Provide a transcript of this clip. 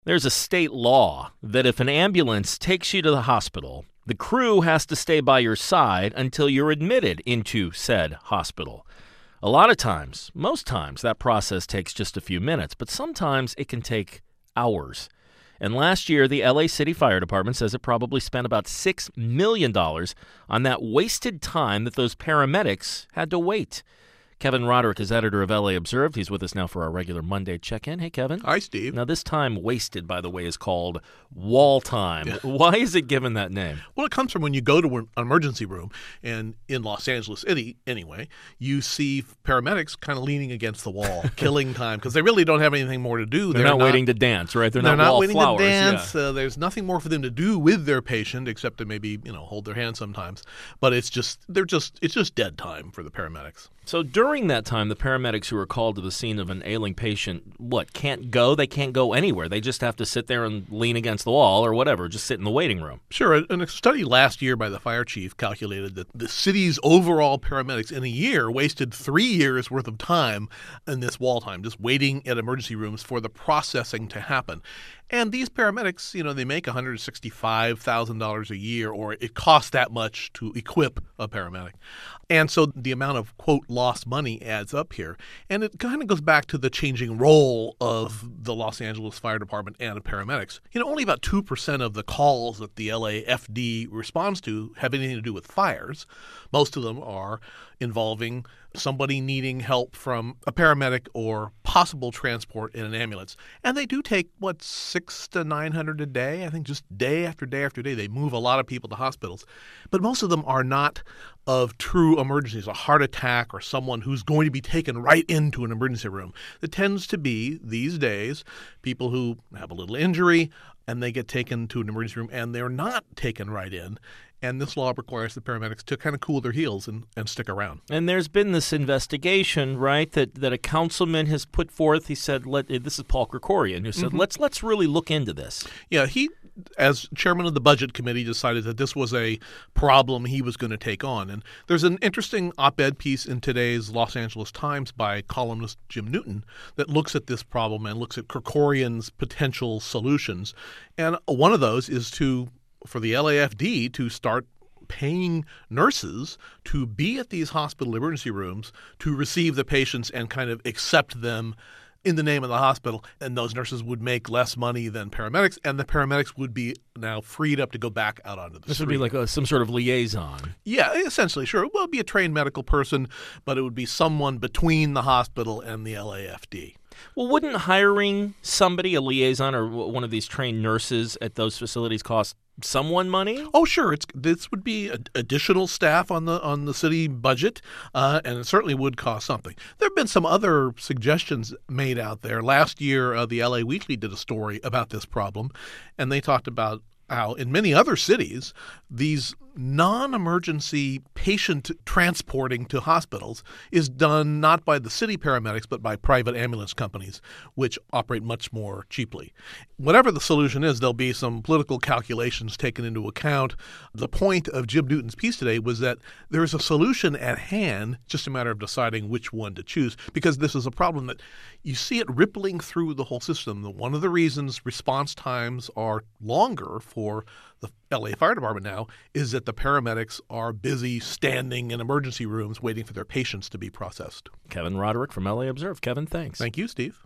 There's a state law that if an ambulance takes you to the hospital, the crew has to stay by your side until you're admitted into said hospital. A lot of times, most times, that process takes just a few minutes, but sometimes it can take hours. And last year, the LA City Fire Department says it probably spent about $6 million on that wasted time that those paramedics had to wait. Kevin Roderick is editor of LA Observed. He's with us now for our regular Monday check-in. Hey, Kevin. Hi, Steve. Now, this time wasted, by the way, is called wall time. Why is it given that name? Well, it comes from when you go to an emergency room, and in Los Angeles City, anyway, you see paramedics kind of leaning against the wall, killing time, because they really don't have anything more to do. They're not waiting to dance, right? They're not waiting wallflowers. to dance. Yeah. There's nothing more for them to do with their patient except to maybe, hold their hand sometimes. But it's just dead time for the paramedics. So during that time, the paramedics who are called to the scene of an ailing patient, can't go? They can't go anywhere. They just have to sit there and lean against the wall or whatever, just sit in the waiting room. Sure. And a study last year by the fire chief calculated that the city's overall paramedics in a year wasted 3 years' worth of time in this wall time, just waiting at emergency rooms for the processing to happen. And these paramedics, they make $165,000 a year, or it costs that much to equip a paramedic. And so the amount of, quote, lost money adds up here. And it kind of goes back to the changing role of the Los Angeles Fire Department and the paramedics. Only about 2% of the calls that the LAFD responds to have anything to do with fires. Most of them are involving somebody needing help from a paramedic or possible transport in an ambulance. And they do take, 600 to 900 a day? I think just day after day after day. They move a lot of people to hospitals. But most of them are not of true emergencies, a heart attack or someone who's going to be taken right into an emergency room. It tends to be, these days, people who have a little injury and they get taken to an emergency room and they're not taken right in. And this law requires the paramedics to kind of cool their heels and stick around. And there's been this investigation, right, that a councilman has put forth. He said, this is Paul Krikorian, who said, let's really look into this. Yeah, he, as chairman of the budget committee, decided that this was a problem he was going to take on. And there's an interesting op-ed piece in today's Los Angeles Times by columnist Jim Newton that looks at this problem and looks at Krikorian's potential solutions. And one of those is for the LAFD to start paying nurses to be at these hospital emergency rooms to receive the patients and kind of accept them in the name of the hospital. And those nurses would make less money than paramedics, and the paramedics would be now freed up to go back out onto the street. This would be like some sort of liaison. Yeah, essentially, sure. It would be a trained medical person, but it would be someone between the hospital and the LAFD. Well, wouldn't hiring somebody, a liaison or one of these trained nurses at those facilities cost someone money? Oh, sure. This would be additional staff on the city budget, and it certainly would cost something. There have been some other suggestions made out there. Last year, the LA Weekly did a story about this problem, and they talked about how in many other cities, these non-emergency patient transporting to hospitals is done not by the city paramedics, but by private ambulance companies, which operate much more cheaply. Whatever the solution is, there'll be some political calculations taken into account. The point of Jim Newton's piece today was that there's a solution at hand, just a matter of deciding which one to choose, because this is a problem that you see it rippling through the whole system. One of the reasons response times are longer for the LA Fire Department now is that the paramedics are busy standing in emergency rooms waiting for their patients to be processed. Kevin Roderick from LA Observed. Kevin, thanks. Thank you, Steve.